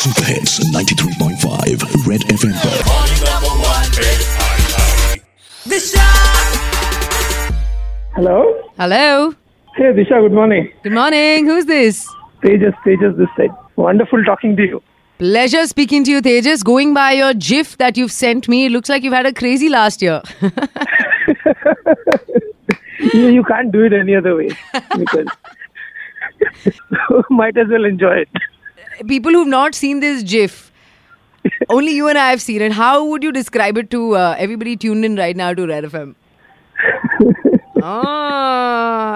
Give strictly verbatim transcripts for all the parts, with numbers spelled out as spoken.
Super hits ninety-three point five red FM पर। Hello. Hello. Hey Disha, good morning. Good morning. Who's this? Tejas, Tejas this side. Wonderful talking to you. Pleasure speaking to you, Tejas. Going by your GIF that you've sent me, it looks like you've had a crazy last year. you, you can't do it any other way. Because might as well enjoy it. People who've not seen this GIF, only you and I have seen it. How would you describe it to uh, everybody tuned in right now to Red F M? Ah.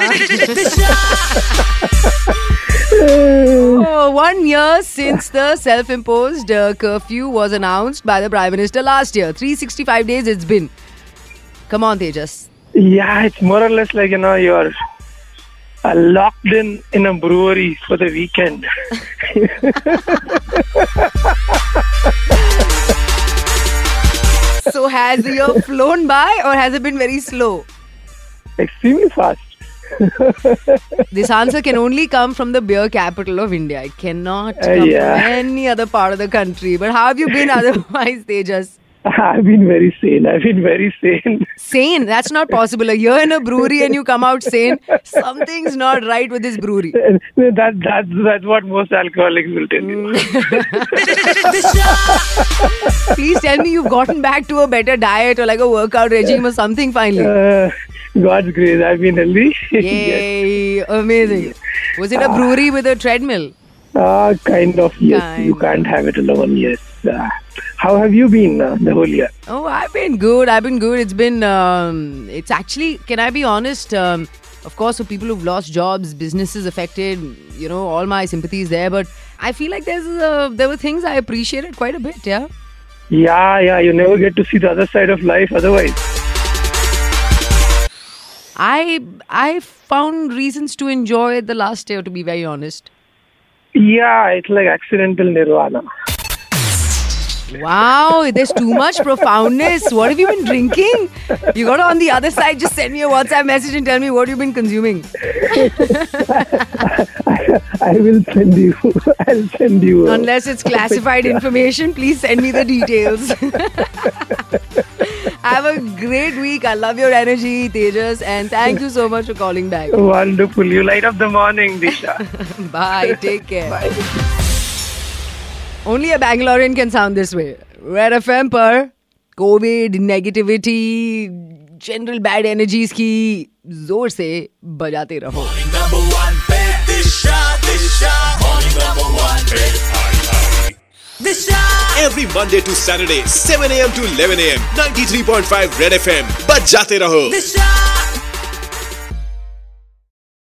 Oh, one year since the self-imposed uh, curfew was announced by the Prime Minister last year. three hundred sixty-five days it's been. Come on, Tejas. Yeah, it's more or less like, you know, you're uh, locked in in a brewery for the weekend. So has the year flown by or has it been very slow? Extremely fast. This answer can only come from the beer capital of India. It cannot Uh, come yeah. from any other part of the country. But how have you been otherwise, Tejas? I've been very sane. I've been very sane. Sane? That's not possible. A year in a brewery and you come out sane. Something's not right with this brewery. that, that's, that's what most alcoholics will tell you. Please tell me you've gotten back to a better diet or like a workout regime or something finally. Uh, God's grace, I've been healthy. Yay! Amazing. Was it a brewery with a treadmill? Uh, kind of, yes. Kind You can't have it alone, yes. Uh, how have you been uh, the whole year? Oh, I've been good. I've been good. It's been, um, it's actually, can I be honest? Um, of course, for people who've lost jobs, businesses affected, you know, all my sympathies there. But I feel like there's uh, there were things I appreciated quite a bit, yeah? Yeah, yeah. You never get to see the other side of life otherwise. I I found reasons to enjoy the last year, to be very honest. Yeah, it's like accidental nirvana. Wow, there's too much profoundness. What have you been drinking? You got to on the other side, just send me a WhatsApp message and tell me what you've been consuming. I, I will send you. I'll send you. a- Unless it's classified information, please send me the details. Have a great week. I love your energy, Tejas. And thank you so much for calling back. Wonderful. You light up the morning, Disha. Bye. Take care. Bye. Only a Bangalorean can sound this way. Red F M पर COVID, negativity, general bad energies की जोर से बजाते रहो. Every Monday to Saturday, seven a.m. to eleven a.m. ninety-three point five Red F M. बजाते रहो.